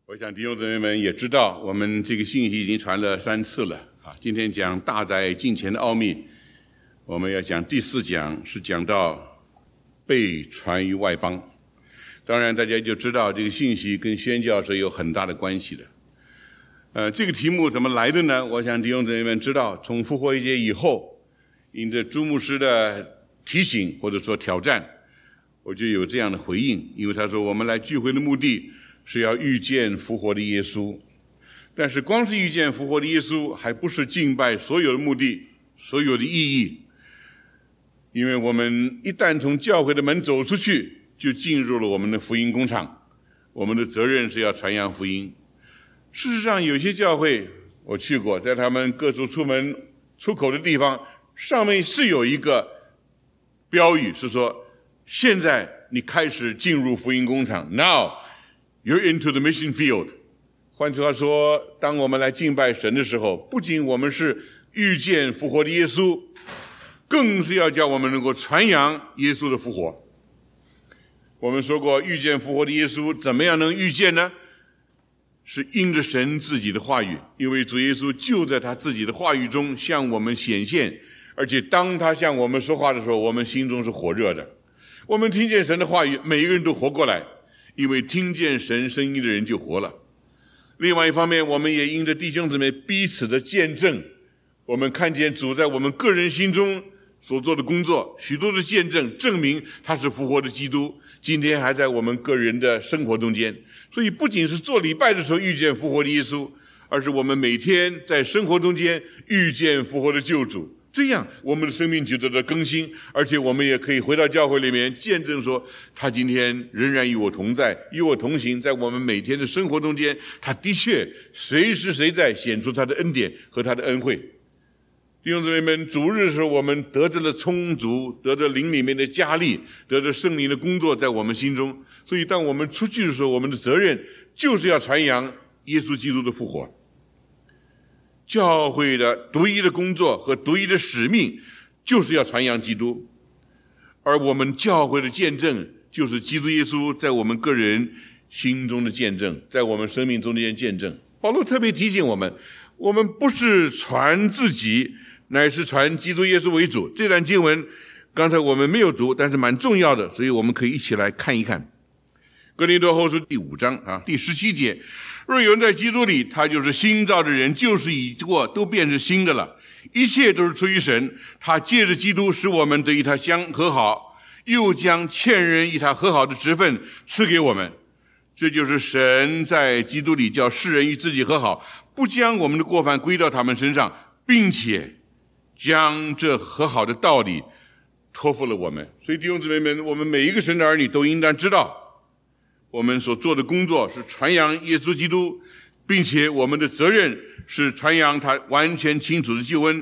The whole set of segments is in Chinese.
我想弟兄姊妹们也知道，我们这个信息已经传了3次了啊。今天讲大在近前的奥秘，我们要讲第4讲，是讲到被传于外邦。当然大家就知道这个信息跟宣教是有很大的关系的。这个题目怎么来的呢？我想弟兄姊妹们知道，从复活节以后，因着朱牧师的提醒或者说挑战，我就有这样的回应。因为他说我们来聚会的目的是要遇见复活的耶稣，但是光是遇见复活的耶稣还不是敬拜所有的目的，所有的意义。因为我们一旦从教会的门走出去，就进入了我们的福音工厂，我们的责任是要传扬福音。事实上有些教会我去过，在他们各处出门出口的地方，上面是有一个标语，是说现在你开始进入福音工厂， Now you're into the mission field。 换句话说，当我们来敬拜神的时候，不仅我们是遇见复活的耶稣，更是要叫我们能够传扬耶稣的复活。我们说过，遇见复活的耶稣怎么样能遇见呢？是因着神自己的话语，因为主耶稣就在他自己的话语中向我们显现，而且当他向我们说话的时候，我们心中是火热的。我们听见神的话语，每一个人都活过来，因为听见神声音的人就活了。另外一方面，我们也因着弟兄姊妹彼此的见证，我们看见主在我们个人心中所做的工作，许多的见证证明他是复活的基督，今天还在我们个人的生活中间。所以不仅是做礼拜的时候遇见复活的耶稣，而是我们每天在生活中间遇见复活的救主，这样我们的生命就得到更新，而且我们也可以回到教会里面见证说，他今天仍然与我同在，与我同行，在我们每天的生活中间，他的确随时随在显出他的恩典和他的恩惠。弟兄姊妹们，主日的时候我们得着了充足，得着灵里面的加力，得着圣灵的工作在我们心中，所以当我们出去的时候，我们的责任就是要传扬耶稣基督的复活。教会的独一的工作和独一的使命就是要传扬基督，而我们教会的见证就是基督耶稣在我们个人心中的见证，在我们生命中的见证。保罗特别提醒我们，我们不是传自己，乃是传基督耶稣为主。这段经文刚才我们没有读，但是蛮重要的，所以我们可以一起来看一看。哥林多后书第5章第17节，若有人在基督里，他就是新造的人，旧事已过，都变成新的了。一切都是出于神，他借着基督使我们得与他相和好，又将欠人与他和好的职分赐给我们。这就是神在基督里叫世人与自己和好，不将我们的过犯归到他们身上，并且将这和好的道理托付了我们。所以弟兄姊妹们，我们每一个神的儿女都应当知道，我们所做的工作是传扬耶稣基督，并且我们的责任是传扬他完全清楚的救恩。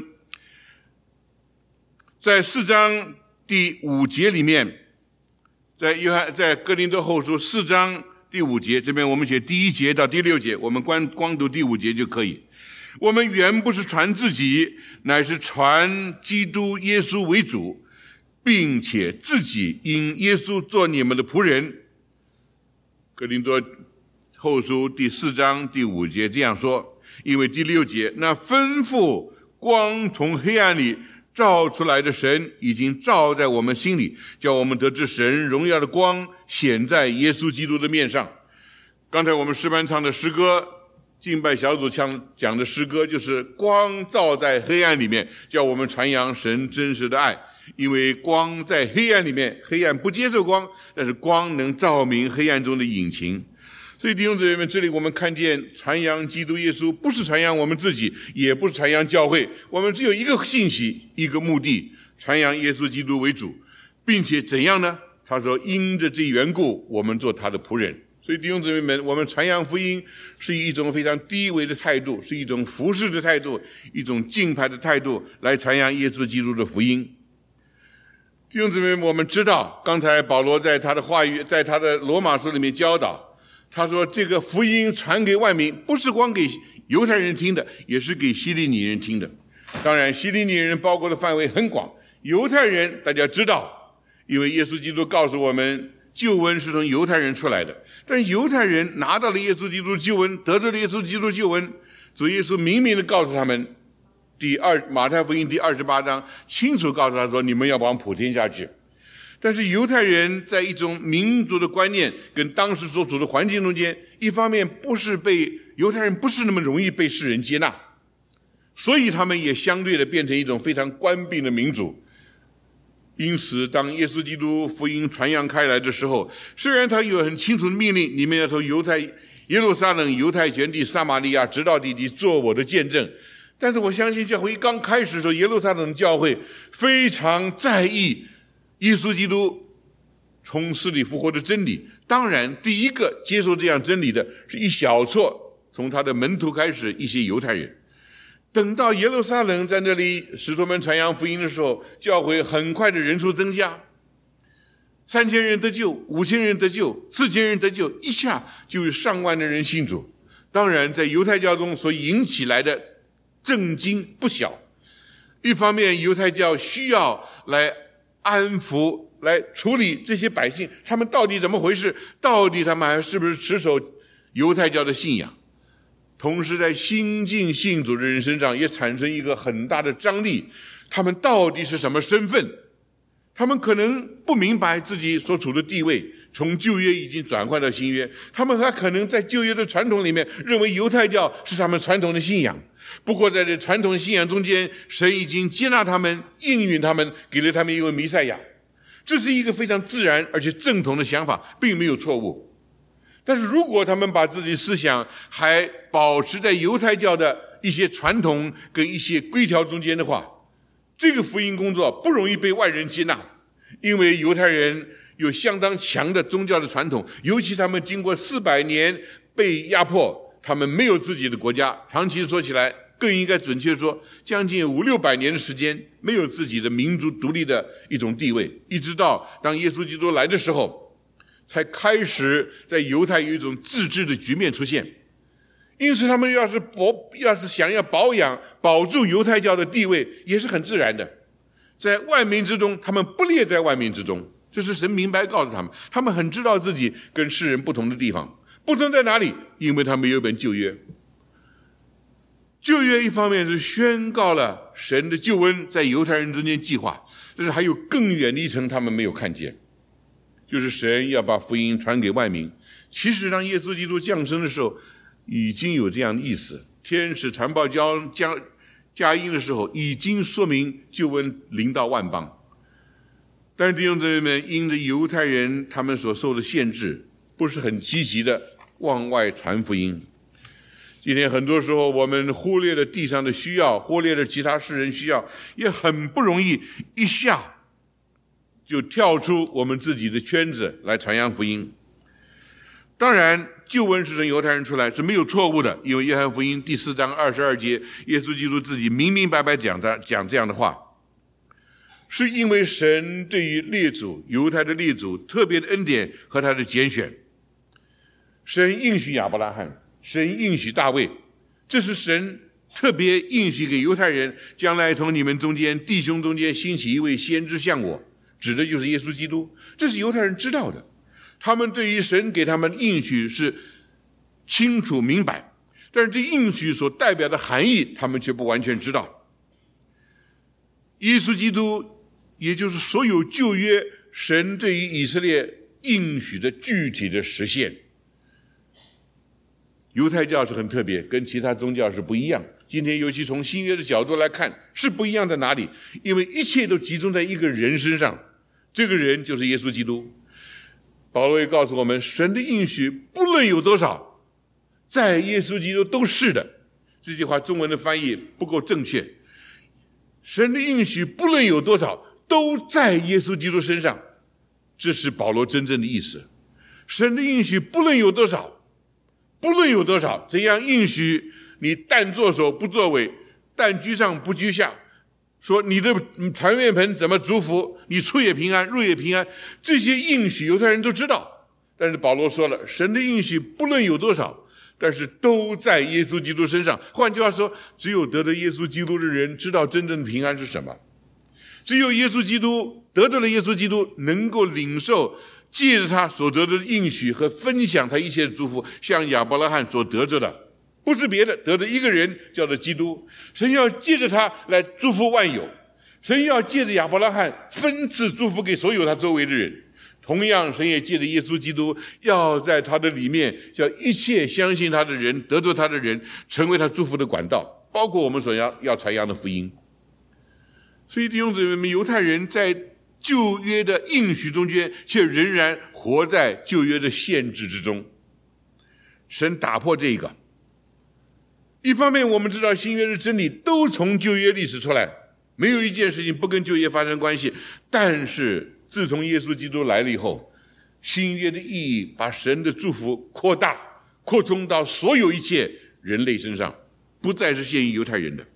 在4章第5节里面，在哥林多后书4章第5节，这边我们写第1节到第6节，我们光读第5节就可以。我们原不是传自己，乃是传基督耶稣为主，并且自己因耶稣做你们的仆人。哥林多后书第4章第5节这样说，因为第6节，那吩咐光从黑暗里照出来的神已经照在我们心里，叫我们得知神荣耀的光显在耶稣基督的面上。刚才我们诗班唱的诗歌，敬拜小组讲的诗歌，就是光照在黑暗里面，叫我们传扬神真实的爱。因为光在黑暗里面，黑暗不接受光，但是光能照明黑暗中的隐情。所以弟兄姊妹们，这里我们看见传扬基督耶稣，不是传扬我们自己，也不是传扬教会，我们只有一个信息，一个目的，传扬耶稣基督为主，并且怎样呢？他说因着这缘故，我们做他的仆人。所以弟兄姊妹们，我们传扬福音是以一种非常低微的态度，是一种服侍的态度，一种敬拜的态度来传扬耶稣基督的福音。弟兄姊妹们，我们知道刚才保罗在他的话语，在他的罗马书里面教导，他说这个福音传给万民，不是光给犹太人听的，也是给希利尼人听的。当然希利尼人包括的范围很广，犹太人大家知道，因为耶稣基督告诉我们， 救恩是从犹太人出来的，但犹太人拿到了耶稣基督救恩，得着了耶稣基督救恩，主耶稣明明的告诉他们，马太福音第28章清楚告诉他说，你们要往普天下去。但是犹太人在一种民族的观念跟当时所处的环境中间，一方面犹太人不是那么容易被世人接纳，所以他们也相对的变成一种非常关闭的民族。因此当耶稣基督福音传扬开来的时候，虽然他有很清楚的命令，你们要从耶路撒冷、犹太全地、撒玛利亚直到地极做我的见证，但是我相信教会刚开始的时候，耶路撒冷教会非常在意耶稣基督从死里复活的真理。当然第一个接受这样真理的是一小撮从他的门徒开始一些犹太人。等到耶路撒冷在那里使徒们传扬福音的时候，教会很快的人数增加，3000人得救，5000人得救，4000人得救，一下就有上万的人信主。当然在犹太教中所引起来的震惊不小，一方面犹太教需要来安抚来处理这些百姓，他们到底怎么回事，到底他们还是不是持守犹太教的信仰。同时在新进信主的人身上也产生一个很大的张力，他们到底是什么身份，他们可能不明白自己所处的地位，从旧约已经转换到新约，他们还可能在旧约的传统里面认为犹太教是他们传统的信仰，不过在这传统信仰中间，神已经接纳他们，应允他们，给了他们一位弥赛亚。这是一个非常自然而且正统的想法，并没有错误。但是如果他们把自己思想还保持在犹太教的一些传统跟一些规条中间的话，这个福音工作不容易被外人接纳，因为犹太人有相当强的宗教的传统，尤其他们经过400年被压迫，他们没有自己的国家，长期说起来更应该准确说将近500-600年的时间没有自己的民族独立的一种地位，一直到当耶稣基督来的时候才开始在犹太有一种自治的局面出现。因此他们要是想要保住犹太教的地位也是很自然的，在万民之中他们不列在万民之中，这是神明白告诉他们，他们很知道自己跟世人不同的地方，不同在哪里，因为他们有一本旧约。旧约一方面是宣告了神的救恩在犹太人中间计划，但是还有更远的一层他们没有看见，就是神要把福音传给万民。其实当耶稣基督降生的时候已经有这样的意思，天使传报佳音的时候已经说明救恩临到万邦。但是弟兄姊妹们，因着犹太人他们所受的限制，不是很积极的往外传福音。今天很多时候我们忽略了地上的需要，忽略了其他世人需要，也很不容易一下就跳出我们自己的圈子来传扬福音。当然救恩是从犹太人出来是没有错误的，因为约翰福音第4章22节，耶稣基督自己明明白白讲这样的话，是因为神对于犹太的列祖特别的恩典和他的拣选。神应许亚伯拉罕，神应许大卫，这是神特别应许给犹太人，将来从你们中间弟兄中间兴起一位先知像我，指的就是耶稣基督。这是犹太人知道的，他们对于神给他们的应许是清楚明白，但是这应许所代表的含义他们却不完全知道。耶稣基督也就是所有旧约神对于以色列应许的具体的实现。犹太教是很特别，跟其他宗教是不一样，今天尤其从新约的角度来看是不一样在哪里，因为一切都集中在一个人身上，这个人就是耶稣基督。保罗也告诉我们，神的应许不论有多少，在耶稣基督都是的。这句话中文的翻译不够正确，神的应许不论有多少都在耶稣基督身上，这是保罗真正的意思。神的应许不论有多少，不论有多少，怎样应许你但作首不作尾，但居上不居下，说你的团圆盆怎么祝福，你出也平安入也平安，这些应许犹太人都知道。但是保罗说了，神的应许不论有多少，但是都在耶稣基督身上。换句话说，只有得着耶稣基督的人知道真正的平安是什么，只有耶稣基督得着了耶稣基督，能够领受借着他所得的应许和分享他一切的祝福，像亚伯拉罕所得着的，不是别的，得着一个人叫做基督。神要借着他来祝福万有，神要借着亚伯拉罕分赐祝福给所有他周围的人。同样，神也借着耶稣基督，要在他的里面，叫一切相信他的人，得着他的人，成为他祝福的管道，包括我们所要传扬的福音。所以弟兄姊妹们，犹太人在旧约的应许中间，却仍然活在旧约的限制之中。神打破这个。一方面，我们知道新约的真理都从旧约历史出来，没有一件事情不跟旧约发生关系。但是自从耶稣基督来了以后，新约的意义把神的祝福扩大、扩充到所有一切人类身上，不再是限于犹太人的。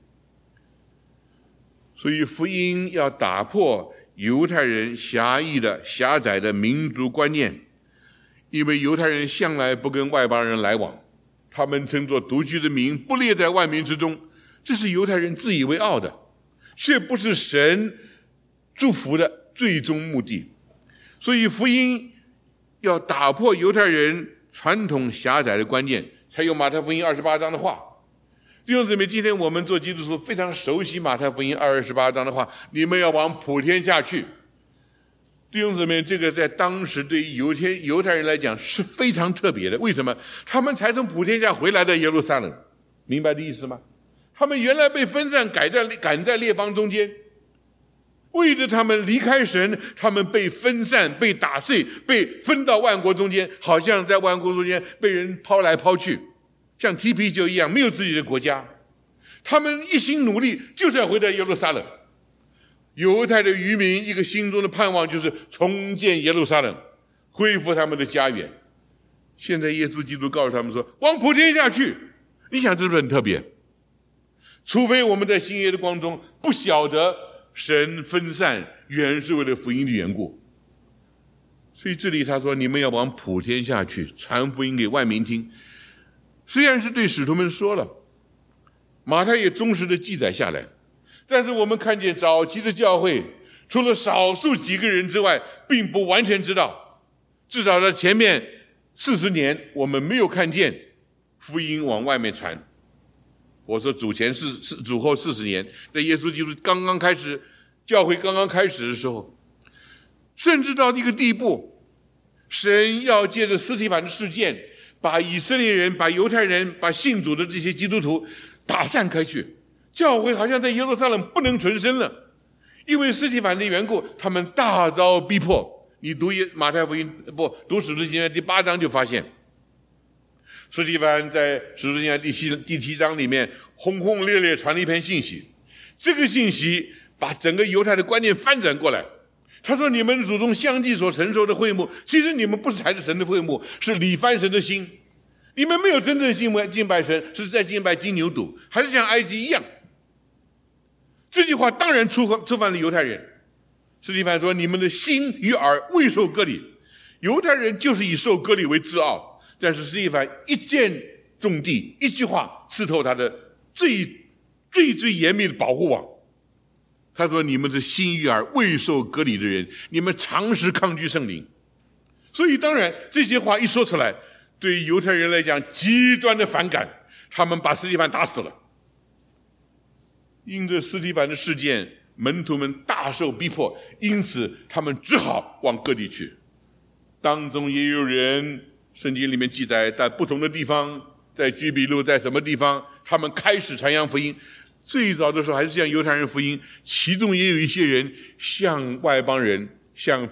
所以福音要打破犹太人狭义的、狭窄的民族观念，因为犹太人向来不跟外邦人来往，他们称作独居的民，不列在万民之中，这是犹太人自以为傲的，却不是神祝福的最终目的。所以福音要打破犹太人传统狭窄的观念，才有马太福音28章的话。弟兄姊妹，今天我们做基督徒非常熟悉马太福音28章的话，你们要往普天下去。弟兄姊妹，这个在当时对于犹太人来讲是非常特别的。为什么？他们才从普天下回来的耶路撒冷，明白的意思吗？他们原来被分散赶在列邦中间，为着他们离开神，他们被分散、被打碎、被分到万国中间，好像在万国中间被人抛来抛去，像踢皮球一样，没有自己的国家。他们一心努力就是要回到耶路撒冷。犹太的渔民一个心中的盼望就是重建耶路撒冷，恢复他们的家园。现在耶稣基督告诉他们说，往普天下去。你想这是不是很特别？除非我们在新约的光中不晓得神分散原是为了福音的缘故。所以这里他说，你们要往普天下去，传福音给万民听。虽然是对使徒们说了，马太也忠实的记载下来，但是我们看见早期的教会，除了少数几个人之外，并不完全知道。至少在前面40年，我们没有看见福音往外面传。我说主后40年，在耶稣基督刚刚开始，教会刚刚开始的时候，甚至到一个地步，神要借着司提反的事件，把以色列人、把犹太人、把信主的这些基督徒打散开去。教会好像在耶路撒冷不能存身了，因为司提反的缘故，他们大遭逼迫。你读马太福音读使徒行传第8章就发现，司提反在使徒行传第7章里面轰轰烈烈传了一篇信息，这个信息把整个犹太的观念翻转过来。他说，你们祖宗相继所承受的会幕，其实你们不是才是神的会幕，是理翻神的心。你们没有真正敬拜神，是在敬拜金牛犊，还是像埃及一样。这句话当然触犯了犹太人。司提反说，你们的心与耳未受割礼。犹太人就是以受割礼为自傲，但是司提反一箭中地，一句话刺透他的最严密的保护网。他说，你们是心与耳未受割礼的人，你们常时抗拒圣灵。所以当然这些话一说出来，对犹太人来讲极端的反感，他们把司提反打死了。因着司提反的事件，门徒们大受逼迫，因此他们只好往各地去。当中也有人，圣经里面记载，在不同的地方，在居比路，在什么地方，他们开始传扬福音。最早的时候还是向犹太人福音，其中也有一些人向外邦人，向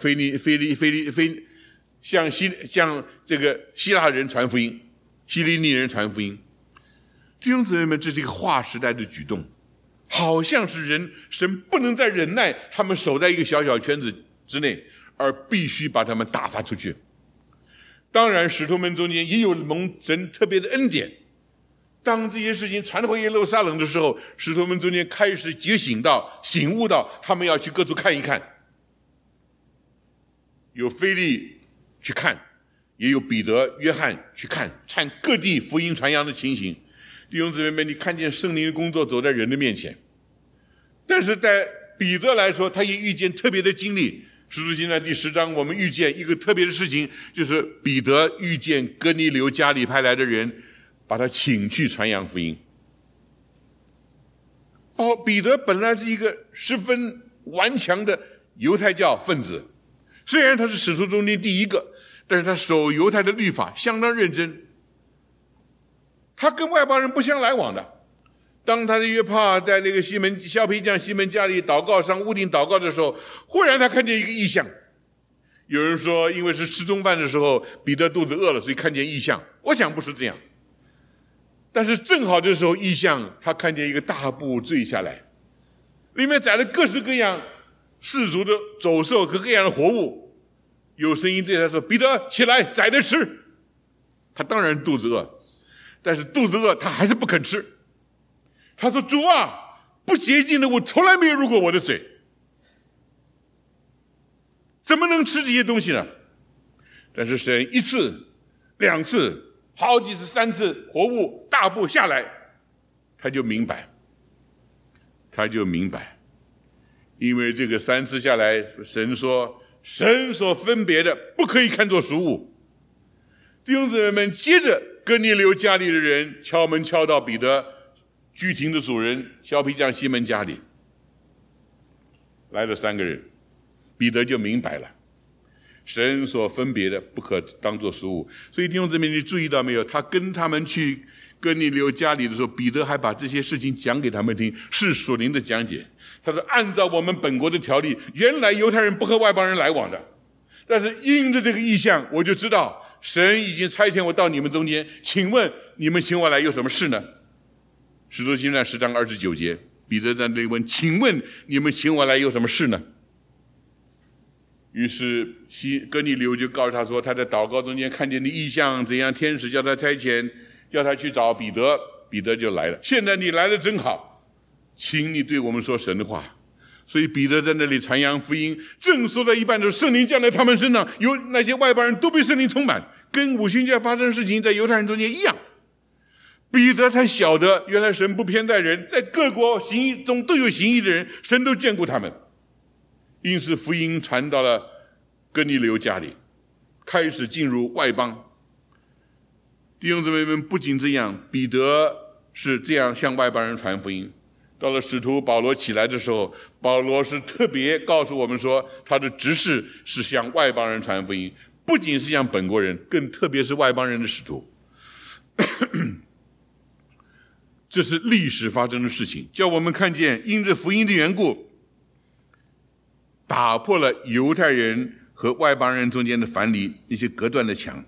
向这个希腊人传福音，希利尼人传福音。弟兄姊妹们，这是一个划时代的举动，好像是神不能再忍耐他们守在一个小小圈子之内，而必须把他们打发出去。当然使徒们中间也有蒙神特别的恩典，当这些事情传回耶路撒冷的时候，使徒们中间开始醒悟到他们要去各处看一看。有腓利去看，也有彼得、约翰去看各地福音传扬的情形。弟兄姊妹们，你看见圣灵的工作走在人的面前。但是在彼得来说，他也遇见特别的经历， 使徒行传第10章，我们遇见一个特别的事情，就是彼得遇见哥尼流家里派来的人，把他请去传扬福音。彼得本来是一个十分顽强的犹太教分子，虽然他是使徒中间第一个，但是他守犹太的律法相当认真，他跟外邦人不相来往的。当他在约帕在那个削皮匠西门家里祷告，上屋顶祷告的时候，忽然他看见一个异象。有人说因为是吃中饭的时候彼得肚子饿了，所以看见异象，我想不是这样。但是正好这时候异象，他看见一个大布坠下来，里面载了各式各样世俗的走兽和各样的活物，有声音对他说：“彼得，起来，宰着吃。”他当然肚子饿，但是肚子饿他还是不肯吃。他说：“主啊，不洁净的我从来没有入过我的嘴，怎么能吃这些东西呢？”但是神1次、2次、好几次、3次活物大步下来，他就明白，因为这个3次下来，神说神所分别的不可以看作俗物。弟兄姊妹们，接着哥尼流家里的人敲门敲到彼得居亭的主人削皮匠西门家里，来了3个人，彼得就明白了，神所分别的不可当作俗物。所以弟兄姊妹，你注意到没有，他跟他们去哥尼流家里的时候，彼得还把这些事情讲给他们听，是属灵的讲解。他说按照我们本国的条例，原来犹太人不和外邦人来往的，但是因着这个异象，我就知道神已经差遣我到你们中间，请问你们请我来有什么事呢？使徒行传10章29节，彼得在那里问：“请问你们请我来有什么事呢？”于是哥尼流就告诉他说，他在祷告中间看见的异象怎样，天使叫他差遣，叫他去找彼得，彼得就来了。现在你来的真好，请你对我们说神的话。所以彼得在那里传扬福音，正说到一半的时候，圣灵降在他们身上，有那些外邦人都被圣灵充满，跟五旬节发生的事情在犹太人中间一样。彼得才晓得，原来神不偏待人，在各国行义中都有行义的人，神都眷顾他们。因此福音传到了哥尼流家里，开始进入外邦。弟兄姊妹们，不仅这样，彼得是这样向外邦人传福音。到了使徒保罗起来的时候，保罗是特别告诉我们说，他的职事是向外邦人传福音，不仅是向本国人，更特别是外邦人的使徒。这是历史发生的事情，叫我们看见因着福音的缘故，打破了犹太人和外邦人中间的藩篱，一些隔断的墙。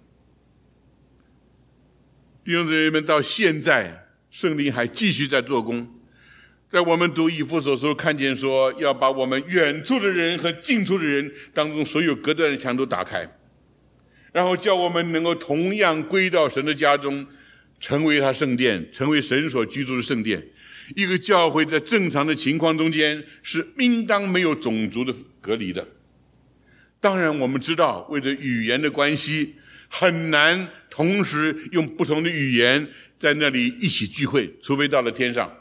弟兄姊妹们，到现在圣灵还继续在做工。在我们读以弗所书看见说，要把我们远处的人和近处的人当中所有隔断的墙都打开，然后叫我们能够同样归到神的家中，成为他圣殿，成为神所居住的圣殿。一个教会在正常的情况中间是应当没有种族的隔离的。当然我们知道，为了语言的关系，很难同时用不同的语言在那里一起聚会，除非到了天上。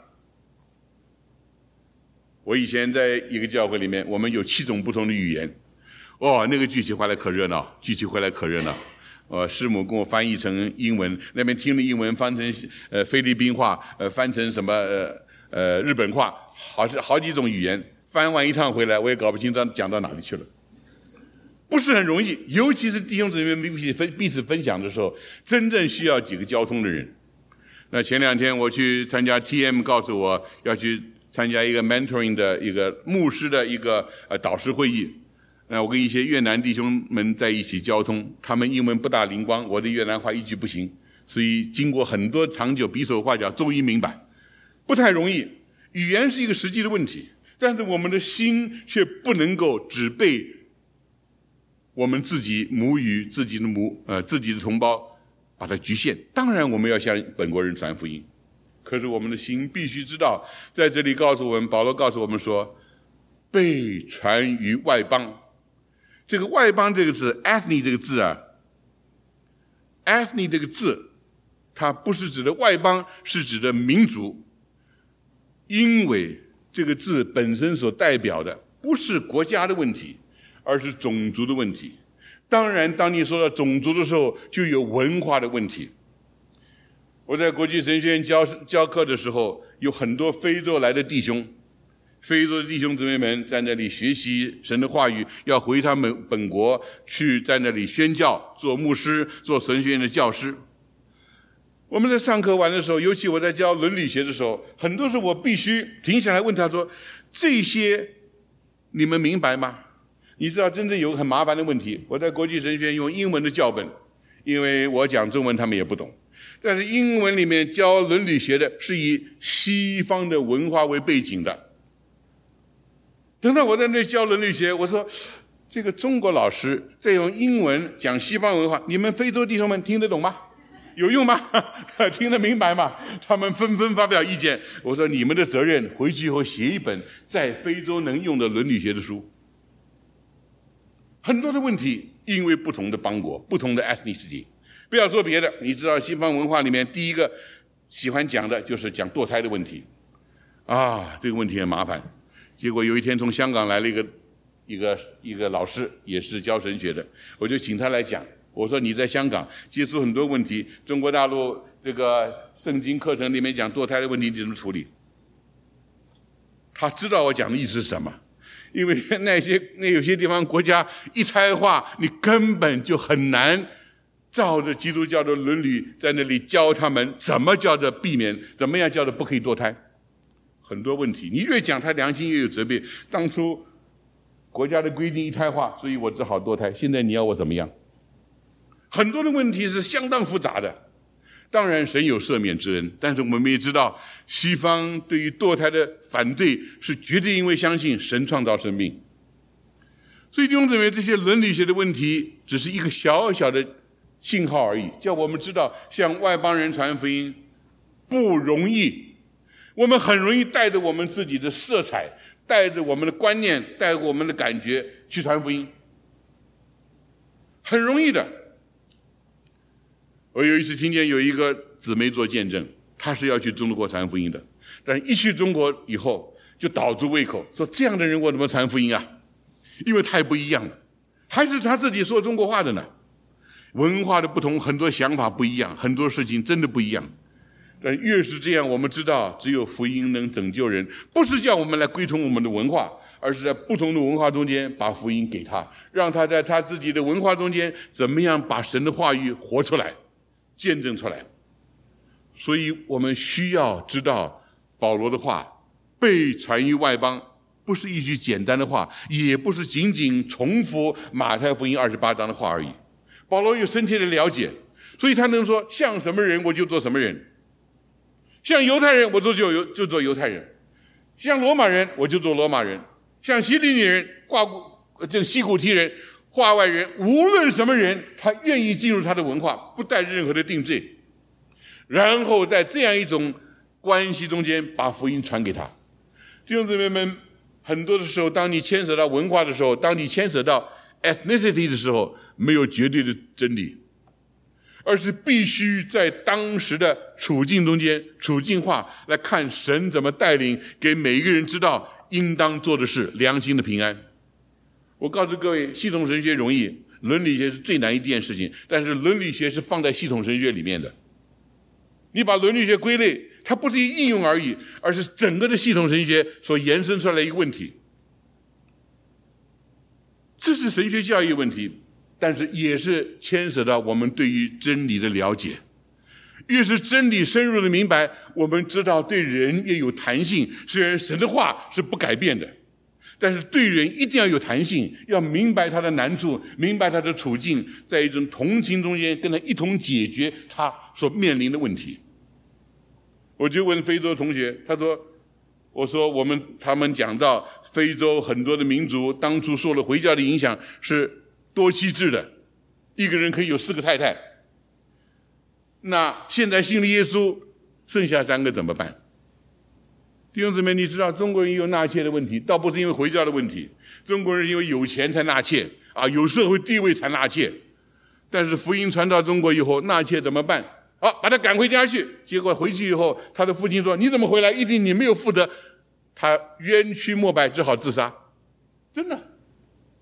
我以前在一个教会里面，我们有7种不同的语言。那个聚集回来可热闹，师母跟我翻译成英文，那边听了英文翻成菲律宾话，翻成什么日本话，好几种语言，翻完一趟回来，我也搞不清楚讲到哪里去了，不是很容易。尤其是弟兄姊妹彼此分享的时候，真正需要几个交通的人。那前2天我去参加 TM 告诉我要去参加一个 mentoring 的一个牧师的一个导师会议。那我跟一些越南弟兄们在一起交通，他们英文不大灵光，我的越南话一句不行，所以经过很多长久比手画脚，终于明白，不太容易。语言是一个实际的问题，但是我们的心却不能够只被我们自己母语、自己的同胞把它局限。当然我们要向本国人传福音，可是我们的心必须知道，在这里告诉我们，保罗告诉我们说，被传于外邦。这个外邦这个字 ethne 这个字啊 ethne 这个字它不是指的外邦，是指的民族。因为这个字本身所代表的不是国家的问题， 而是种族的问题。当然，当你说到种族的时候，就有文化的问题。我在国际神学院教课的时候，有很多非洲来的弟兄，非洲的弟兄姊妹们在那里学习神的话语，要回他们本国去，在那里宣教，做牧师，做神学院的教师。我们在上课完的时候，尤其我在教伦理学的时候，很多时候我必须停下来问他说，这些你们明白吗？你知道真正有个很麻烦的问题，我在国际神学院用英文的教本，因为我讲中文他们也不懂，但是英文里面教伦理学的是以西方的文化为背景的。等到我在那教伦理学，我说这个中国老师在用英文讲西方文化，你们非洲弟兄们听得懂吗？有用吗？听得明白吗？他们纷纷发表意见。我说你们的责任回去以后写一本在非洲能用的伦理学的书。很多的问题因为不同的邦国，不同的 ethnicity。 不要说别的，你知道西方文化里面第一个喜欢讲的就是讲堕胎的问题啊，这个问题很麻烦。结果有一天从香港来了一个老师，也是教神学的，我就请他来讲。我说你在香港接触很多问题，中国大陆这个圣经课程里面讲堕胎的问题你怎么处理？他知道我讲的意思是什么，因为有些地方国家一胎化，你根本就很难照着基督教的伦理在那里教他们怎么叫做避免，怎么样叫做不可以堕胎。很多问题你越讲他良心越有责备，当初国家的规定一胎化，所以我只好堕胎，现在你要我怎么样？很多的问题是相当复杂的。当然神有赦免之恩，但是我们也知道西方对于堕胎的反对是绝对因为相信神创造生命。所以弟兄姊妹，这些伦理学的问题只是一个小小的信号而已，叫我们知道向外邦人传福音不容易。我们很容易带着我们自己的色彩，带着我们的观念，带着我们的感觉去传福音，很容易的。我有一次听见有一个姊妹做见证，她是要去中国传福音的，但是一去中国以后就倒住胃口，说这样的人我怎么传福音啊？因为太不一样了，还是他自己说中国话的呢。文化的不同，很多想法不一样，很多事情真的不一样。但越是这样，我们知道只有福音能拯救人，不是叫我们来归从我们的文化，而是在不同的文化中间把福音给他，让他在他自己的文化中间怎么样把神的话语活出来，见证出来。所以我们需要知道保罗的话被传于外邦，不是一句简单的话，也不是仅仅重复马太福音28章的话而已。保罗有深切的了解，所以他能说像什么人我就做什么人，像犹太人我就做犹太人，像罗马人我就做罗马人，像希利尼人、这个西古提人、化外人，无论什么人，他愿意进入他的文化，不带任何的定罪，然后在这样一种关系中间把福音传给他。弟兄姊妹们，很多的时候当你牵扯到文化的时候，当你牵扯到 ethnicity 的时候，没有绝对的真理，而是必须在当时的处境中间处境化来看神怎么带领，给每一个人知道应当做的事，良心的平安。我告诉各位，系统神学容易，伦理学是最难一件事情，但是伦理学是放在系统神学里面的。你把伦理学归类，它不是一应用而已，而是整个的系统神学所延伸出来的一个问题。这是神学教育问题，但是也是牵涉到我们对于真理的了解。越是真理深入的明白，我们知道对人也有弹性。虽然神的话是不改变的，但是对人一定要有弹性，要明白他的难处，明白他的处境，在一种同情中间跟他一同解决他所面临的问题。我就问非洲同学，我说他们讲到非洲很多的民族当初受了回教的影响是多妻制的，一个人可以有4个太太，那现在信了耶稣，剩下3个怎么办？弟兄姊妹，你知道中国人也有纳妾的问题，倒不是因为回教的问题，中国人因为有钱才纳妾啊，有社会地位才纳妾，但是福音传到中国以后，纳妾怎么办？好，把他赶回家去。结果回去以后，他的父亲说：“你怎么回来？一定你没有负责。”他冤屈莫白，只好自杀。真的，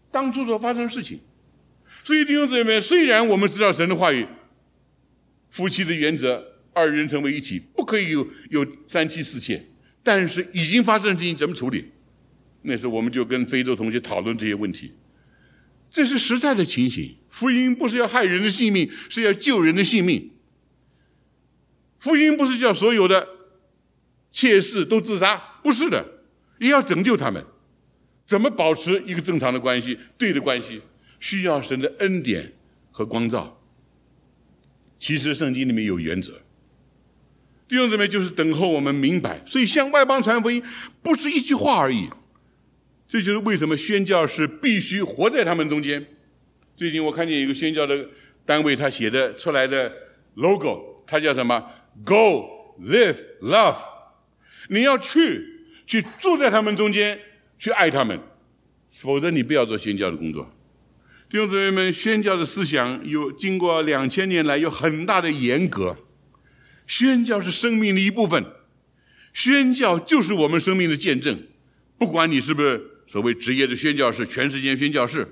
当初所发生的事情。所以弟兄姊妹，虽然我们知道神的话语，夫妻的原则，二人成为一体，不可以有三妻四妾，但是已经发生的事情怎么处理？那时候我们就跟非洲同学讨论这些问题。这是实在的情形。福音不是要害人的性命，是要救人的性命。福音不是叫所有的妾室都自杀，不是的，也要拯救他们。怎么保持一个正常的关系，对的关系，需要神的恩典和光照。其实圣经里面有原则，弟兄姊妹，就是等候我们明白。所以向外邦传福音不是一句话而已，这就是为什么宣教士必须活在他们中间。最近我看见一个宣教的单位，他写的出来的 logo， 它叫什么？ Go, live, love。 你要去住在他们中间，去爱他们，否则你不要做宣教的工作。弟兄姊妹们，宣教的思想经过2000年来有很大的严格。宣教是生命的一部分，宣教就是我们生命的见证。不管你是不是所谓职业的宣教士，全世界宣教士，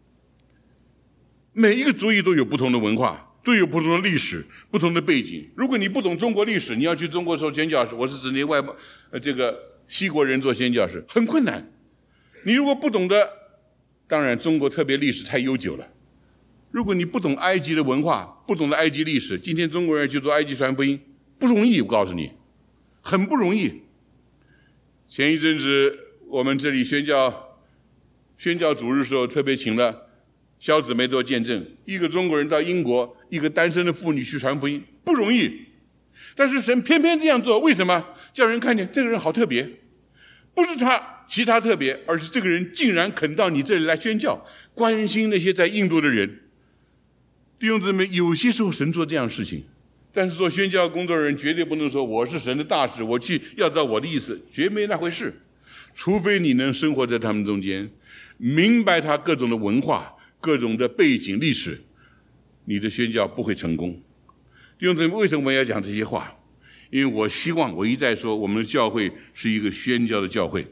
每一个族裔都有不同的文化，都有不同的历史，不同的背景。如果你不懂中国历史，你要去中国做宣教士，我是指那这个西国人做宣教士，很困难。你如果不懂得，当然中国特别历史太悠久了，如果你不懂埃及的文化，不懂得埃及历史，今天中国人去做埃及传福音不容易，我告诉你，很不容易。前一阵子我们这里宣教主日的时候，特别请了小姊妹做见证，一个中国人到英国，一个单身的妇女去传福音，不容易。但是神偏偏这样做，为什么？叫人看见这个人好特别，不是他其他特别，而是这个人竟然肯到你这里来宣教，关心那些在印度的人。弟兄姊妹，有些时候神做这样的事情，但是做宣教工作的人绝对不能说我是神的大使，我去要照我的意思，绝没那回事。除非你能生活在他们中间，明白他各种的文化，各种的背景历史，你的宣教不会成功。弟兄姊妹，为什么我要讲这些话？因为我希望，我一再说，我们的教会是一个宣教的教会，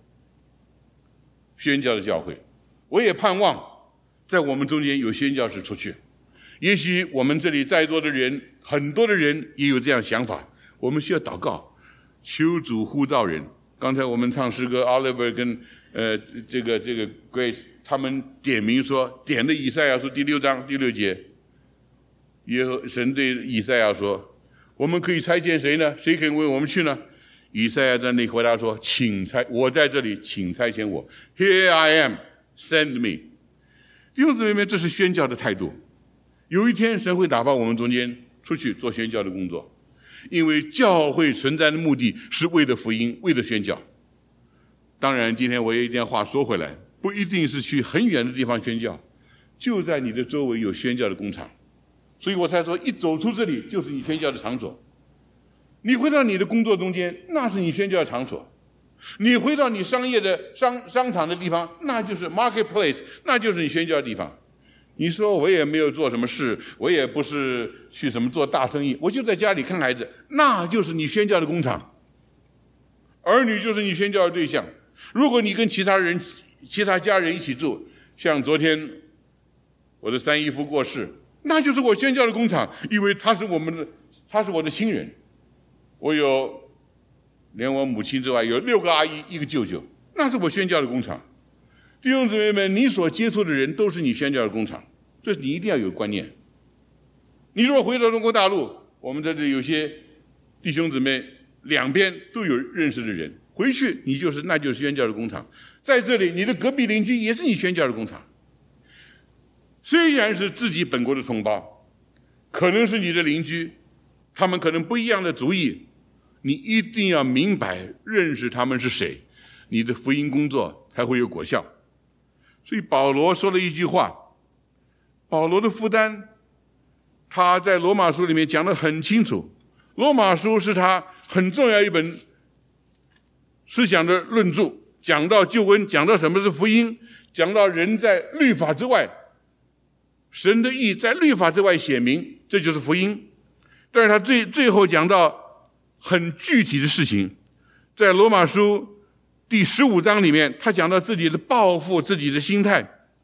宣教的教会。我也盼望在我们中间有宣教士出去。也许我们这里在座的人，很多的人也有这样想法，我们需要祷告，求主呼召人。刚才我们唱诗歌 Oliver 跟这个 Grace 他们点名说，点的以赛亚书第6章第6节，神对以赛亚说，我们可以差遣谁呢？谁可以为我们去呢？以赛亚在那里回答说，我在这里，请差遣我。 Here I am, send me。 弟兄姊妹们，这是宣教的态度。有一天神会打发我们中间出去做宣教的工作，因为教会存在的目的是为了福音，为了宣教。当然今天我也一定要话说回来，不一定是去很远的地方宣教，就在你的周围有宣教的工厂。所以我才说，一走出这里就是你宣教的场所。你回到你的工作中间，那是你宣教的场所；你回到你商业的商场的地方，那就是 marketplace， 那就是你宣教的地方。你说我也没有做什么事，我也不是去什么做大生意，我就在家里看孩子，那就是你宣教的工厂。儿女就是你宣教的对象。如果你跟其他家人一起住，像昨天我的3姨夫过世，那就是我宣教的工厂，因为他是我的亲人。我有连我母亲之外有6个阿姨，1个舅舅，那是我宣教的工厂。弟兄姊妹们，你所接触的人都是你宣教的工厂，这你一定要有观念。你如果回到中国大陆，我们在这里有些弟兄姊妹两边都有认识的人，回去那就是宣教的工厂。在这里，你的隔壁邻居也是你宣教的工厂。虽然是自己本国的同胞，可能是你的邻居，他们可能不一样的族裔，你一定要明白认识他们是谁，你的福音工作才会有果效。所以保罗说了一句话，保罗的负担他在罗马书里面讲得很清楚。罗马书是他很重要一本思想的论著，讲到救恩，讲到什么是福音，讲到人在律法之外，神的义在律法之外显明，这就是福音。但是他最后讲到很具体的事情，在罗马书第15章里面，他讲到自己的抱负，自己的心态。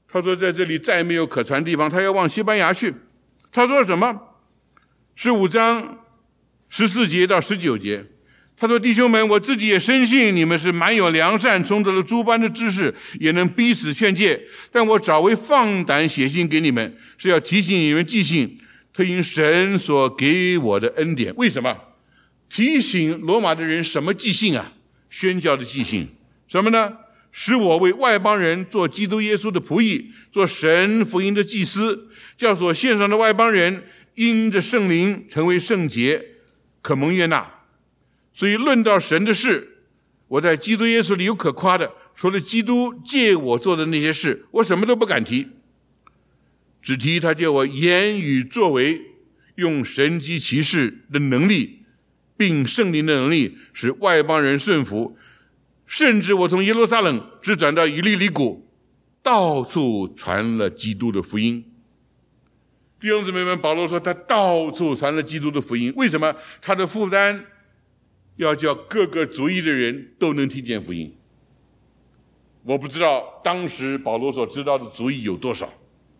他说在这里再没有可传地方，他要往西班牙去。他说什么？15章14节到19节，他说弟兄们，我自己也深信你们是满有良善，充足了诸般的知识，也能彼此劝诫，但我早为放胆写信给你们，是要提醒你们记性，特因神所给我的恩典。为什么提醒罗马的人什么记性啊？宣教的记性。什么呢？使我为外邦人做基督耶稣的仆役，做神福音的祭司，叫所献上的外邦人因着圣灵成为圣洁，可蒙悦纳。所以论到神的事，我在基督耶稣里有可夸的，除了基督借我做的那些事，我什么都不敢提，只提他借我言语作为，用神迹奇事的能力并圣灵的能力，使外邦人顺服。甚至我从耶路撒冷直转到以利里谷，到处传了基督的福音。弟兄姊妹们，保罗说他到处传了基督的福音。为什么？他的负担要叫各个族裔的人都能听见福音。我不知道当时保罗所知道的族裔有多少，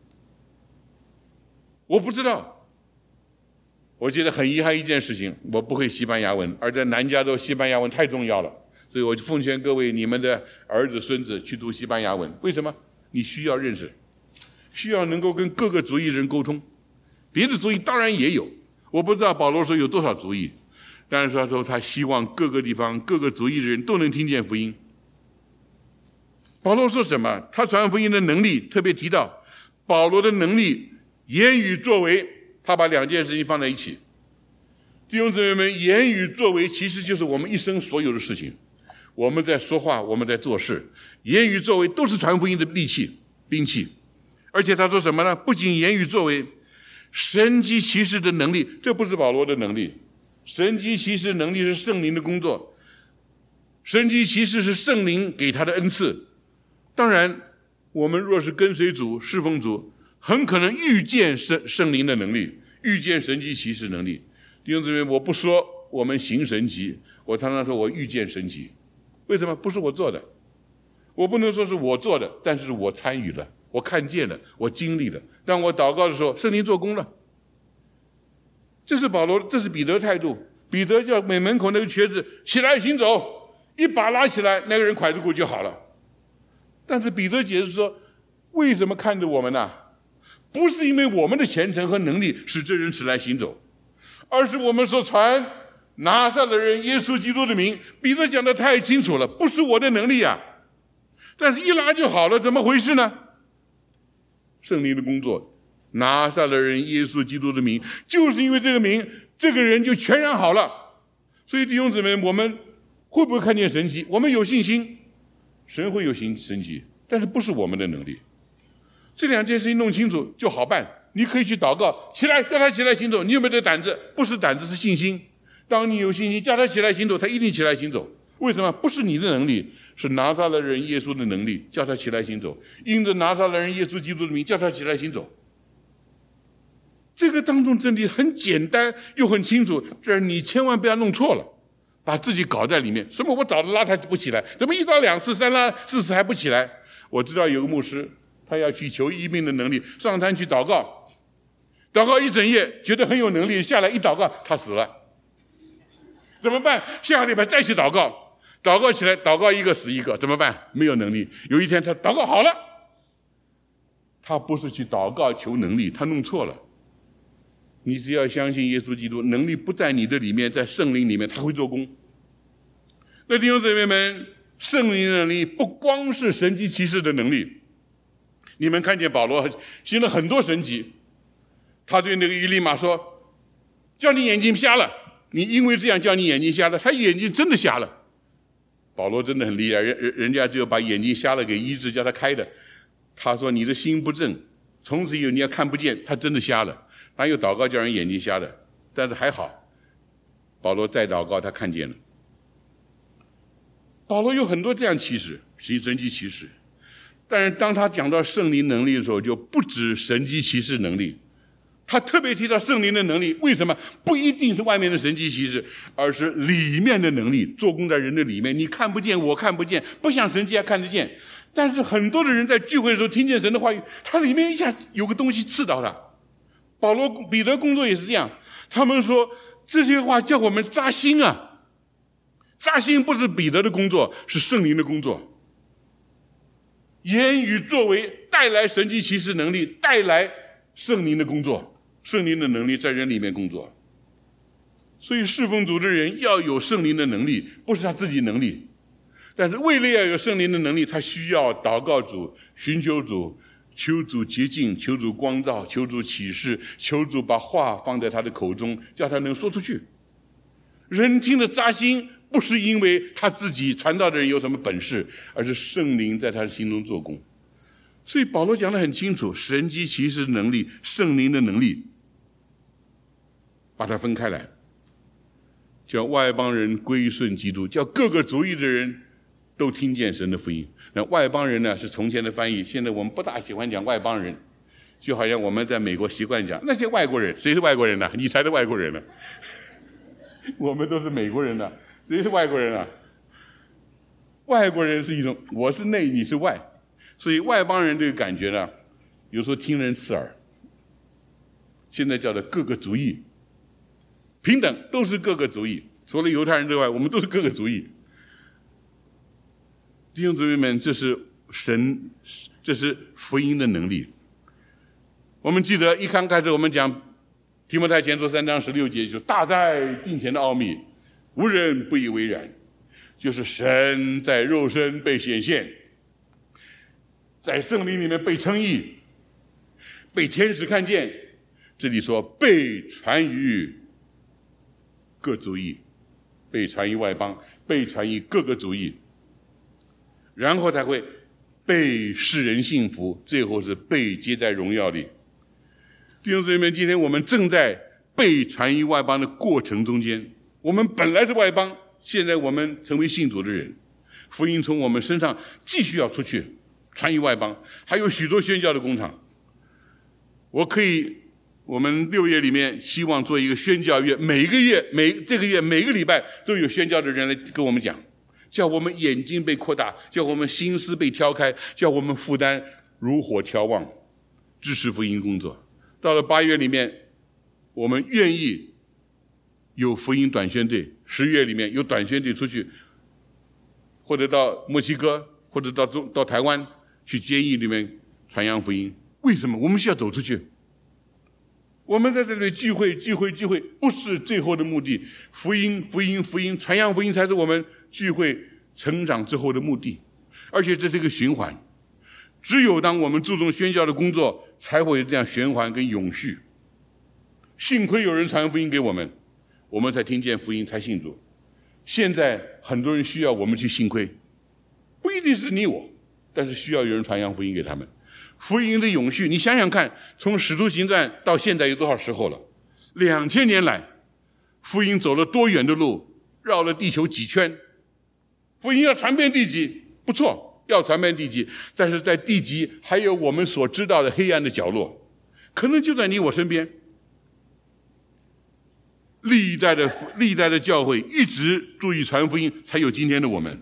我不知道。我觉得很遗憾一件事情，我不会西班牙文，而在南加州西班牙文太重要了，所以我就奉劝各位，你们的儿子孙子去读西班牙文。为什么？你需要认识，需要能够跟各个族裔人沟通。别的族裔当然也有，我不知道保罗说有多少族裔，但是他说他希望各个地方各个族裔的人都能听见福音。保罗说什么？他传福音的能力，特别提到保罗的能力，言语作为，他把两件事情放在一起。弟兄姊妹们，言语作为其实就是我们一生所有的事情。我们在说话，我们在做事，言语作为都是传福音的利器、兵器。而且他说什么呢？不仅言语作为，神迹奇事的能力，这不是保罗的能力。神迹奇事能力是圣灵的工作，神迹奇事是圣灵给他的恩赐。当然，我们若是跟随主、侍奉主，很可能遇见圣灵的能力，遇见神迹奇事能力。弟兄姊妹，我不说我们行神迹，我常常说我遇见神迹。为什么？不是我做的，我不能说是我做的，但是我参与了，我看见了，我经历了。当我祷告的时候，圣灵做工了。这是保罗，这是彼得的态度。彼得叫美门口那个瘸子起来行走，一把拉起来，那个人拐着骨就好了。但是彼得解释说，为什么看着我们呢？不是因为我们的虔诚和能力使这人起来行走，而是我们所传拿撒勒人耶稣基督的名。彼得讲得太清楚了，不是我的能力啊，但是一拉就好了，怎么回事呢？圣灵的工作，拿撒勒人耶稣基督的名，就是因为这个名，这个人就全然好了。所以弟兄姊妹，我们会不会看见神迹？我们有信心，神会有神迹，但是不是我们的能力。这两件事情弄清楚就好办。你可以去祷告，起来，叫他起来行走。你有没有这胆子？不是胆子，是信心。当你有信心，叫他起来行走，他一定起来行走。为什么？不是你的能力，是拿撒勒人耶稣的能力，叫他起来行走。因着拿撒勒人耶稣基督的名，叫他起来行走。这个当中真理很简单又很清楚，这你千万不要弄错了，把自己搞在里面。什么我早就拉他不起来，怎么一拉两次三拉四次还不起来？我知道有个牧师，他要去求医病的能力，上山去祷告，祷告一整夜，觉得很有能力，下来一祷告他死了。怎么办？下个礼拜再去祷告，祷告起来，祷告一个死一个，怎么办？没有能力。有一天他祷告好了，他不是去祷告求能力，他弄错了。你只要相信耶稣基督，能力不在你的里面，在圣灵里面，他会做工。那弟兄姊妹们，圣灵的能力不光是神迹奇事的能力。你们看见保罗行了很多神迹，他对那个以利马说，叫你眼睛瞎了，你因为这样叫你眼睛瞎了，他眼睛真的瞎了。保罗真的很厉害，人家只有把眼睛瞎了给医治，叫他开的。他说你的心不正，从此以后你要看不见，他真的瞎了。他又祷告叫人眼睛瞎的，但是还好，保罗再祷告他看见了。保罗有很多这样奇事，行神迹奇事，但是当他讲到圣灵能力的时候，就不止神迹奇事能力，他特别提到圣灵的能力。为什么？不一定是外面的神迹奇事，而是里面的能力，做工在人的里面，你看不见，我看不见，不像神迹还看得见， 但是很多的人在聚会的时候听见神的话语，他里面一下有个东西刺到他。彼得工作也是这样，他们说这些话叫我们扎心啊，扎心不是彼得的工作，是圣灵的工作。言语作为带来神迹奇事能力，带来圣灵的工作，圣灵的能力在人里面工作。所以侍奉主的人要有圣灵的能力，不是他自己能力，但是为了要有圣灵的能力，他需要祷告主，寻求主，求主洁净，求主光照，求主启示，求主把话放在他的口中，叫他能说出去。人听得扎心，不是因为他自己传道的人有什么本事，而是圣灵在他的心中做工。所以保罗讲得很清楚，神迹奇事能力，圣灵的能力，把它分开来，叫外邦人归顺基督，叫各个族裔的人都听见神的福音。那外邦人呢，是从前的翻译，现在我们不大喜欢讲外邦人，就好像我们在美国习惯讲那些外国人。谁是外国人呢？你才是外国人呢。我们都是美国人呢，谁是外国人啊？外国人是一种我是内你是外，所以外邦人这个感觉呢，有时候听人刺耳。现在叫做各个族裔平等，都是各个族裔，除了犹太人之外，我们都是各个族裔。弟兄姊妹们，这是福音的能力。我们记得一刚开始我们讲提摩太前书3章16节，就大在敬虔的奥秘，无人不以为然，就是神在肉身被显现，在圣灵里面被称义，被天使看见。这里说被传于各族裔，被传于外邦，被传于各个族裔，然后才会被世人信服，最后是被接在荣耀里。弟兄姊妹们，今天我们正在被传于外邦的过程中间。我们本来是外邦，现在我们成为信主的人，福音从我们身上继续要出去，传于外邦，还有许多宣教的工厂。我们6月里面希望做一个宣教月，每个礼拜都有宣教的人来跟我们讲，叫我们眼睛被扩大，叫我们心思被挑开，叫我们负担如火挑旺，支持福音工作。到了8月里面，我们愿意有福音短宣队，10月里面有短宣队出去，或者到墨西哥，或者到台湾去监狱里面传扬福音。为什么？我们需要走出去。我们在这里聚会，不是最后的目的。福音，传扬福音才是我们聚会成长之后的目的。而且这是一个循环，只有当我们注重宣教的工作，才会有这样循环跟永续。幸亏有人传福音给我们，我们才听见福音，才信主。现在很多人需要我们去幸亏，不一定是你我，但是需要有人传扬福音给他们。福音的永续，你想想看，从使徒行传到现在有多少时候了？2000年来，福音走了多远的路，绕了地球几圈。福音要传遍地极，不错，要传遍地极，但是在地极还有我们所知道的黑暗的角落，可能就在你我身边。历代的教会一直注意传福音，才有今天的我们。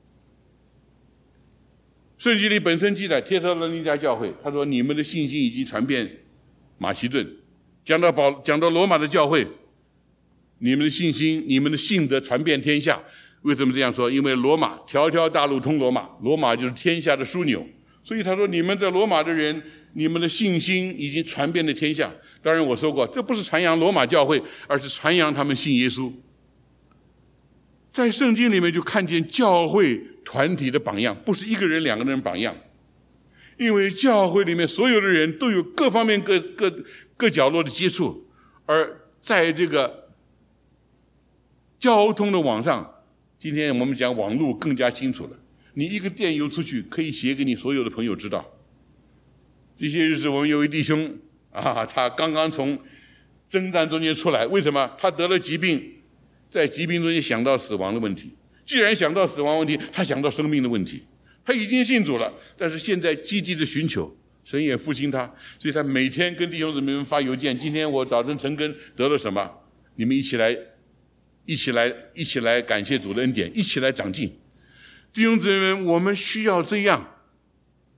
圣经里本身记载帖撒罗尼迦教会，他说你们的信心已经传遍马其顿。讲到罗马的教会，你们的信心，你们的信德传遍天下。为什么这样说？因为罗马条条大路通罗马，罗马就是天下的枢纽。所以他说你们在罗马的人，你们的信心已经传遍了天下。当然我说过，这不是传扬罗马教会，而是传扬他们信耶稣。在圣经里面就看见教会团体的榜样，不是一个人2个人榜样。因为教会里面所有的人都有各方面各角落的接触，而在这个交通的网上，今天我们讲网络更加清楚了。你一个电邮出去，可以写给你所有的朋友知道。这些日子我们有位弟兄他刚刚从征战中间出来，为什么？他得了疾病，在疾病中间想到死亡的问题。既然想到死亡问题，他想到生命的问题。他已经信主了，但是现在积极的寻求，神也复兴他，所以他每天跟弟兄姊妹们发邮件，今天我早晨晨更得了什么，你们一起来感谢主的恩典，一起来长进。弟兄姊妹们，我们需要这样，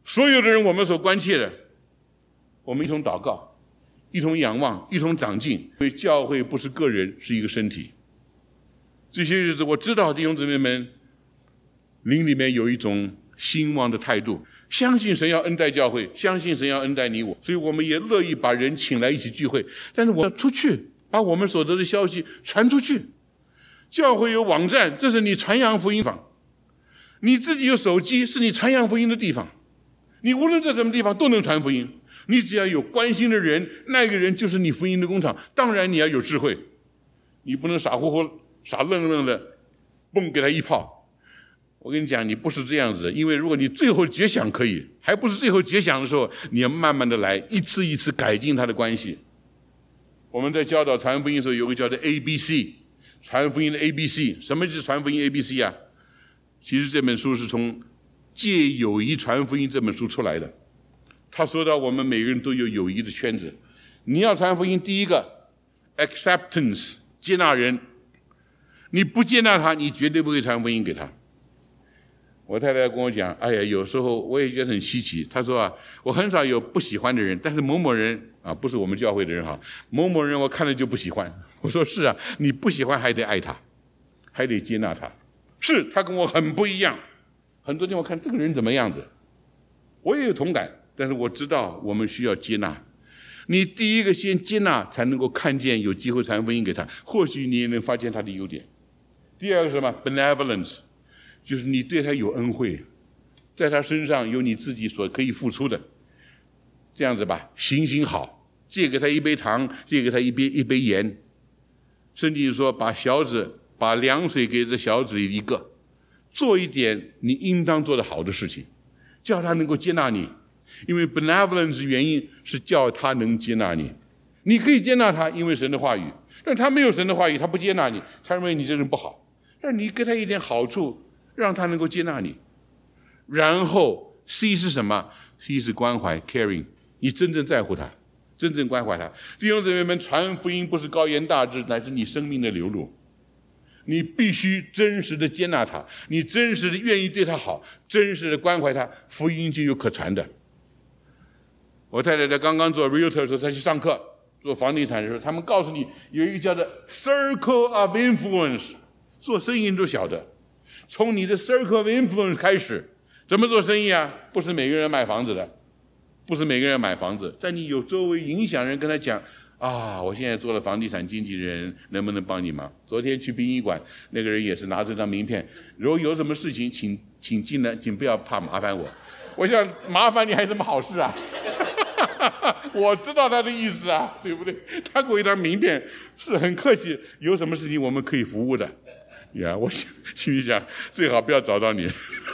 所有的人我们所关切的，我们一同祷告，一同仰望，一同长进。因为教会不是个人，是一个身体。这些日子我知道弟兄姊妹们灵里面有一种兴旺的态度，相信神要恩待教会，相信神要恩待你我，所以我们也乐意把人请来一起聚会。但是我要出去，把我们所得的消息传出去。教会有网站，这是你传扬福音方；你自己有手机，是你传扬福音的地方。你无论在什么地方都能传福音，你只要有关心的人，那个人就是你福音的工厂。当然你要有智慧，你不能傻乎乎傻愣愣的蹦给他一炮。我跟你讲，你不是这样子的，因为如果你最后绝响可以，还不是最后绝响的时候，你要慢慢的来，一次一次改进他的关系。我们在教导传福音的时候，有个叫做 ABC， 传福音的 ABC。 什么是传福音 ABC 啊？其实这本书是从借友谊传福音这本书出来的。他说到我们每个人都有友谊的圈子，你要传福音，第一个 acceptance， 接纳人，你不接纳他，你绝对不会传福音给他。我太太跟我讲，哎呀，有时候我也觉得很稀奇。她说啊，我很少有不喜欢的人，但是某某人啊，不是我们教会的人哈，某某人我看了就不喜欢。我说是啊，你不喜欢还得爱他，还得接纳他。是他跟我很不一样，很多地方看这个人怎么样子，我也有同感，但是我知道我们需要接纳。你第一个先接纳，才能够看见有机会传福音给他，或许你也能发现他的优点。第二个是什么 ？benevolence， 就是你对他有恩惠，在他身上有你自己所可以付出的。这样子吧，行好，借给他一杯糖，借给他一杯盐，甚至说把凉水给这小子一个，做一点你应当做的好的事情，叫他能够接纳你。因为 benevolence 原因是叫他能接纳你。你可以接纳他，因为神的话语，但他没有神的话语，他不接纳你，他认为你这个人不好，但你给他一点好处，让他能够接纳你。然后 C 是什么？ C 是关怀 caring， 你真正在乎他，真正关怀他。弟兄姊妹们，传福音不是高言大志，乃是你生命的流露。你必须真实的接纳他，你真实的愿意对他好，真实的关怀他，福音就有可传的。我太太在刚刚做 realtor 的时候，她去上课做房地产的时候，他们告诉你有一个叫做 circle of influence， 做生意都晓得，从你的 circle of influence 开始。怎么做生意啊？不是每个人买房子的，不是每个人买房子，在你有周围影响人跟他讲啊，我现在做了房地产经纪人，能不能帮你忙？昨天去殡仪馆，那个人也是拿这张名片，如果有什么事情，请进来，请不要怕麻烦我。我想麻烦你还有什么好事啊？我知道他的意思啊，对不对？他给我一张名片，是很客气，有什么事情我们可以服务的。呀，我心里想，最好不要找到你。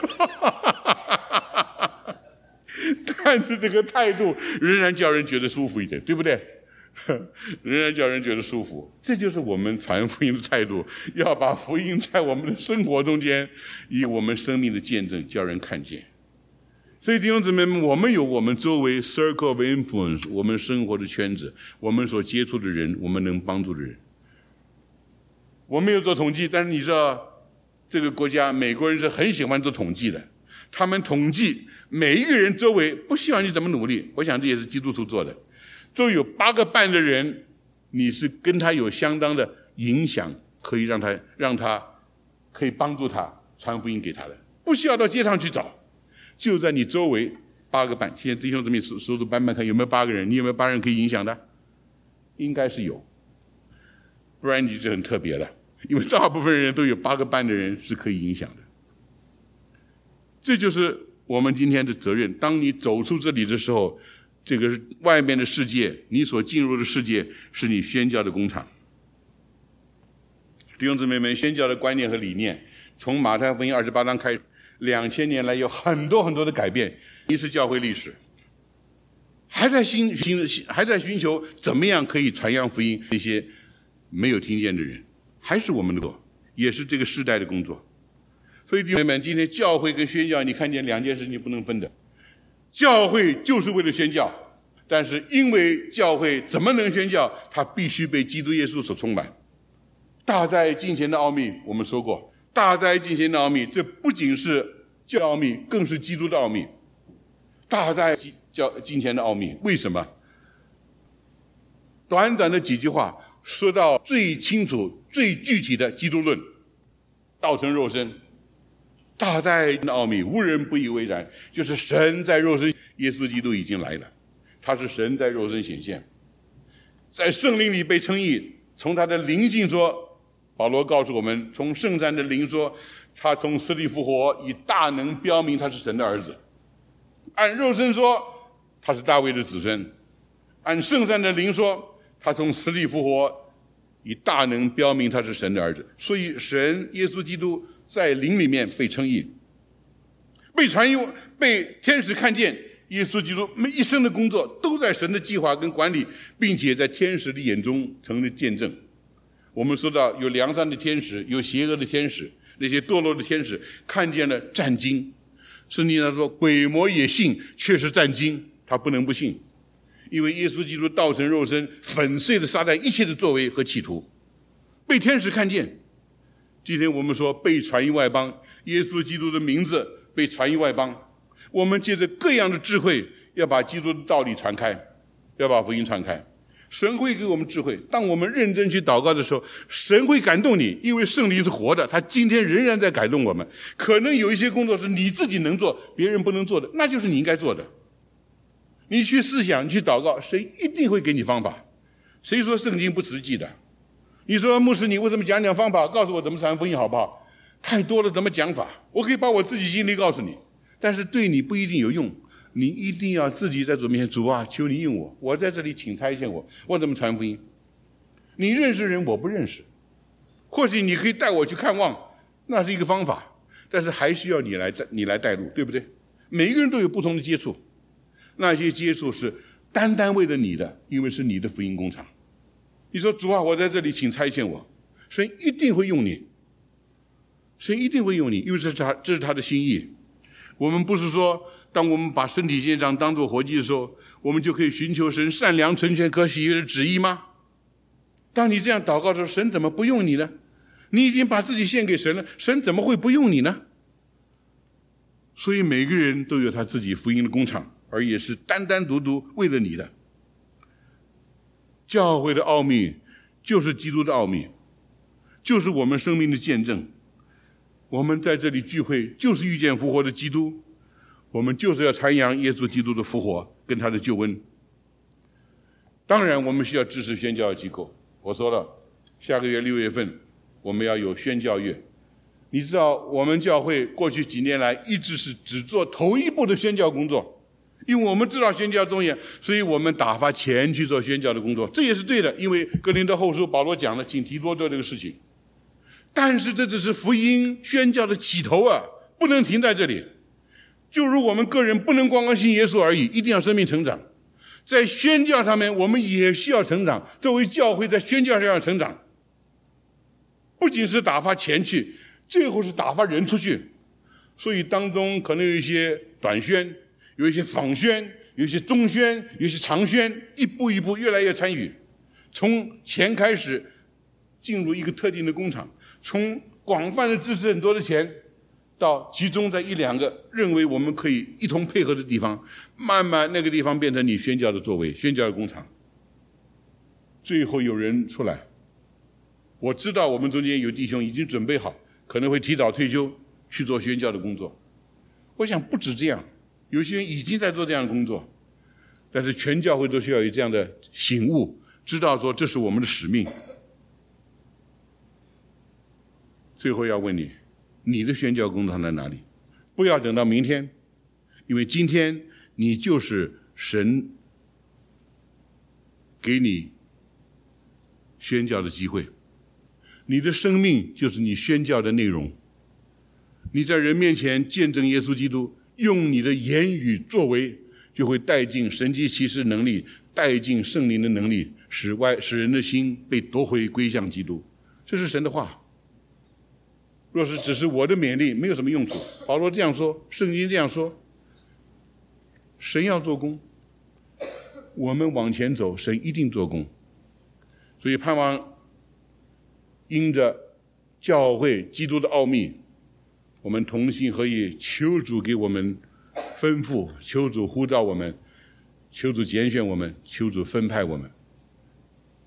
但是这个态度仍然叫人觉得舒服一点，对不对？仍然叫人觉得舒服。这就是我们传福音的态度，要把福音在我们的生活中间，以我们生命的见证叫人看见。所以弟兄姊妹们，我们有我们周围 circle of influence， 我们生活的圈子，我们所接触的人，我们能帮助的人。我没有做统计，但是你知道这个国家美国人是很喜欢做统计的，他们统计每一个人周围，不希望你怎么努力，我想这也是基督徒做的，都有8个半的人，你是跟他有相当的影响，可以让他可以帮助他传福音给他的，不需要到街上去找，就在你周围8个半。现在弟兄姊妹数搬看有没有8个人，你有没有8人可以影响的？应该是有，不然你就很特别了，因为大部分人都有8个半的人是可以影响的。这就是我们今天的责任。当你走出这里的时候，这个外面的世界，你所进入的世界是你宣教的工厂。弟兄姊妹们，宣教的观念和理念从马太福音28章开始，2000年来有很多很多的改变。一是教会历史还在寻求怎么样可以传扬福音，那些没有听见的人，还是我们的工作，也是这个世代的工作。所以弟兄姊妹们，今天教会跟宣教，你看见2件事情不能分的。教会就是为了宣教，但是因为教会怎么能宣教，它必须被基督耶稣所充满。大在敬虔的奥秘，我们说过，大在敬虔的奥秘，这不仅是教奥秘，更是基督的奥秘。 大在金钱的奥秘。为什么？短短的几句话说到最清楚最具体的基督论，道成肉身。大在的奥秘无人不以为然，就是神在肉身，耶稣基督已经来了，他是神在肉身显现，在圣灵里被称义。从他的灵性说，保罗告诉我们，从圣善的灵说，他从死里复活，以大能标明他是神的儿子。按肉身说，他是大卫的子孙；按圣善的灵说，他从死里复活，以大能标明他是神的儿子。所以神耶稣基督在灵里面被称义，被传译，被天使看见。耶稣基督一生的工作都在神的计划跟管理，并且在天使的眼中成了见证。我们说到有良善的天使，有邪恶的天使，那些堕落的天使看见了战惊。圣经上说，鬼魔也信，却是战惊，他不能不信，因为耶稣基督道成肉身，粉碎了撒旦一切的作为和企图，被天使看见。今天我们说被传于外邦，耶稣基督的名字被传于外邦，我们借着各样的智慧，要把基督的道理传开，要把福音传开。神会给我们智慧，当我们认真去祷告的时候，神会感动你，因为圣灵是活的，他今天仍然在感动我们。可能有一些工作是你自己能做，别人不能做的，那就是你应该做的。你去思想，你去祷告，神一定会给你方法。谁说圣经不实际的？你说牧师，你为什么讲方法，告诉我怎么传福音好不好？太多了，怎么讲法？我可以把我自己经历告诉你，但是对你不一定有用。你一定要自己在主面前，主啊，求你应我，我在这里，请差遣我，我怎么传福音？你认识人，我不认识，或许你可以带我去看望，那是一个方法，但是还需要你来带路，对不对？每一个人都有不同的接触，那些接触是单单为了你的，因为是你的福音工厂。你说主啊，我在这里，请差遣我，神一定会用你，神一定会用你，因为这是他的心意。我们不是说当我们把身体献上当作活祭的时候，我们就可以寻求神善良纯全可喜悦的旨意吗？当你这样祷告的时候，神怎么不用你呢？你已经把自己献给神了，神怎么会不用你呢？所以每个人都有他自己福音的工厂，而也是单单独独为了你的。教会的奥秘就是基督的奥秘，就是我们生命的见证。我们在这里聚会，就是遇见复活的基督，我们就是要传扬耶稣基督的复活跟他的救恩。当然我们需要支持宣教机构，我说了，下个月6月份我们要有宣教月。你知道我们教会过去几年来一直是只做头一步的宣教工作，因为我们知道宣教重要，所以我们打发钱去做宣教的工作，这也是对的，因为哥林多后书保罗讲了，请提多做这个事情。但是这只是福音宣教的起头啊，不能停在这里。就如我们个人不能光光信耶稣而已，一定要生命成长。在宣教上面我们也需要成长，作为教会在宣教上要成长，不仅是打发钱去，最后是打发人出去。所以当中可能有一些短宣，有一些访宣，有一些中宣，有一些长宣，一步一步越来越参与，从钱开始进入一个特定的工厂，从广泛的支持很多的钱，到集中在1、2个认为我们可以一同配合的地方，慢慢那个地方变成你宣教的作为，宣教的工厂。最后有人出来，我知道我们中间有弟兄已经准备好，可能会提早退休去做宣教的工作。我想不止这样，有些人已经在做这样的工作，但是全教会都需要有这样的醒悟，知道说这是我们的使命。最后要问你，你的宣教工作在哪里？不要等到明天，因为今天你就是神给你宣教的机会，你的生命就是你宣教的内容。你在人面前见证耶稣基督，用你的言语作为，就会带进神迹奇事能力，带进圣灵的能力，使人的心被夺回归向基督。这是神的话。若是只是我的勉励，没有什么用处。保罗这样说，圣经这样说，神要做工，我们往前走，神一定做工。所以盼望因着教会基督的奥秘，我们同心合意，求主给我们吩咐，求主呼召我们，求主拣选我们，求主分派我们。